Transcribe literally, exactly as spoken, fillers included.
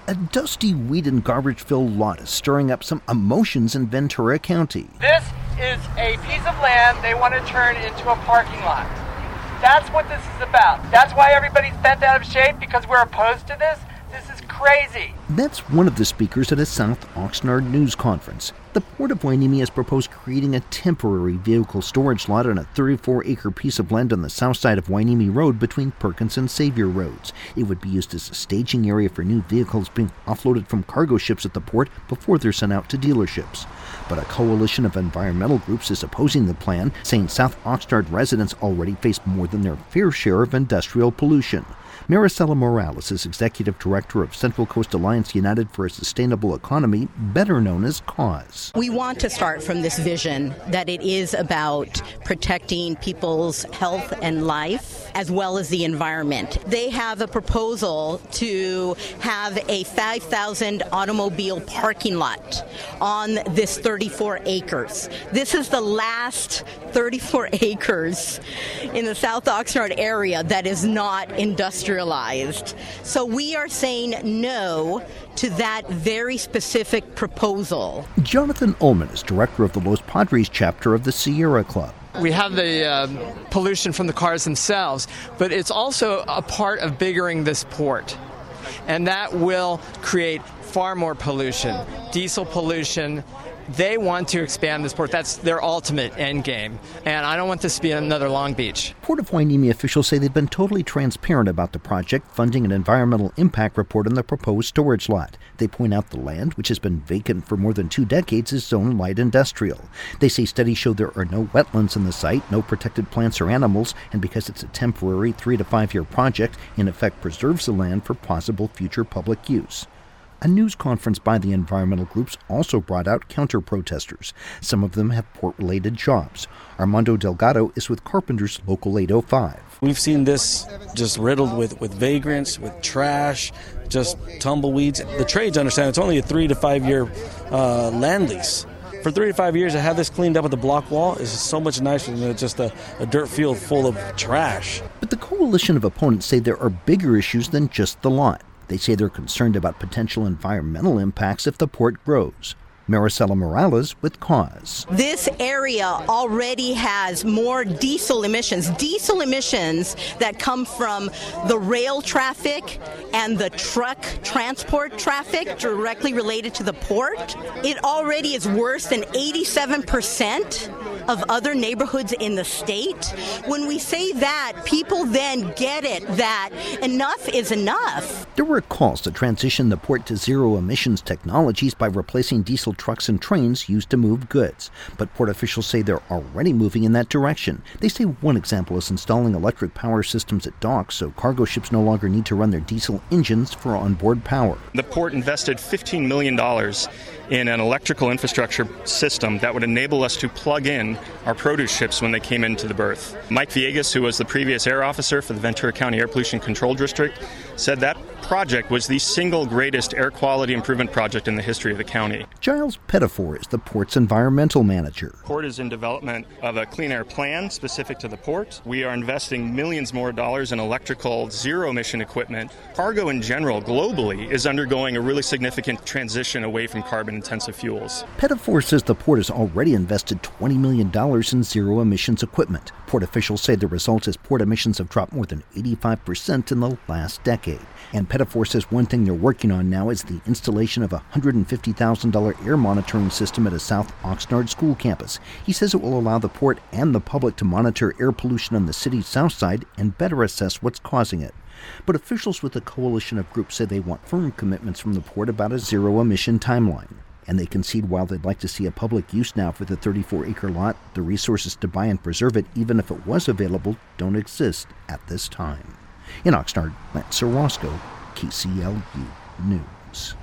A dusty weed and garbage-filled lot is stirring up some emotions in Ventura County. This is a piece of land they want to turn into a parking lot. That's what this is about. That's why everybody's bent out of shape, because we're opposed to this. This is crazy. That's one of the speakers at a South Oxnard news conference. The Port of Hueneme has proposed creating a temporary vehicle storage lot on a thirty-four acre piece of land on the south side of Hueneme Road between Perkins and Xavier Roads. It would be used as a staging area for new vehicles being offloaded from cargo ships at the port before they're sent out to dealerships. But a coalition of environmental groups is opposing the plan, saying South Oxnard residents already face more than their fair share of industrial pollution. Maricela Morales is Executive Director of Central Coast Alliance United for a Sustainable Economy, better known as CAUSE. We want to start from this vision that it is about protecting people's health and life, as well as the environment. They have a proposal to have a five thousand automobile parking lot on this thirty-four acres. This is the last thirty-four acres in the South Oxnard area that is not industrialized. So we are saying no to that very specific proposal. Jonathan Ullman is director of the Los Padres chapter of the Sierra Club. We have the uh, pollution from the cars themselves, but it's also a part of biggering this port. And that will create far more pollution, diesel pollution. They want to expand this port. That's their ultimate end game. And I don't want this to be another Long Beach. Port of Hueneme officials say they've been totally transparent about the project, funding an environmental impact report on the proposed storage lot. They point out the land, which has been vacant for more than two decades, is zoned light industrial. They say studies show there are no wetlands in the site, no protected plants or animals, and because it's a temporary three to five year project, in effect preserves the land for possible future public use. A news conference by the environmental groups also brought out counter-protesters. Some of them have port-related jobs. Armando Delgado is with Carpenters Local eight oh five. We've seen this just riddled with, with vagrants, with trash, just tumbleweeds. The trades understand it's only a three to five year uh, land lease. For three to five years to have this cleaned up with the block wall is so much nicer than just a, a dirt field full of trash. But the coalition of opponents say there are bigger issues than just the lot. They say they're concerned about potential environmental impacts if the port grows. Maricela Morales with CAUSE. This area already has more diesel emissions, diesel emissions that come from the rail traffic and the truck transport traffic directly related to the port. It already is worse than eighty-seven percent of other neighborhoods in the state. When we say that, people then get it that enough is enough. There were calls to transition the port to zero emissions technologies by replacing diesel trucks and trains used to move goods. But port officials say they're already moving in that direction. They say one example is installing electric power systems at docks so cargo ships no longer need to run their diesel engines for onboard power. The port invested fifteen million dollars in an electrical infrastructure system that would enable us to plug in our produce ships when they came into the berth. Mike Villegas, who was the previous air officer for the Ventura County Air Pollution Control District, said that project was the single greatest air quality improvement project in the history of the county. Giles Pettifor is the port's environmental manager. The port is in development of a clean air plan specific to the port. We are investing millions more dollars in electrical zero-emission equipment. Cargo in general, globally, is undergoing a really significant transition away from carbon-intensive fuels. Pettifor says the port has already invested twenty million dollars in zero-emissions equipment. Port officials say the result is port emissions have dropped more than eighty-five percent in the last decade. And Pettifor says one thing they're working on now is the installation of a one hundred fifty thousand dollars air monitoring system at a South Oxnard school campus. He says it will allow the port and the public to monitor air pollution on the city's south side and better assess what's causing it. But officials with the coalition of groups say they want firm commitments from the port about a zero-emission timeline. And they concede while they'd like to see a public use now for the thirty-four acre lot, the resources to buy and preserve it, even if it was available, don't exist at this time. In Oxnard, Lance Orozco, K C L U News.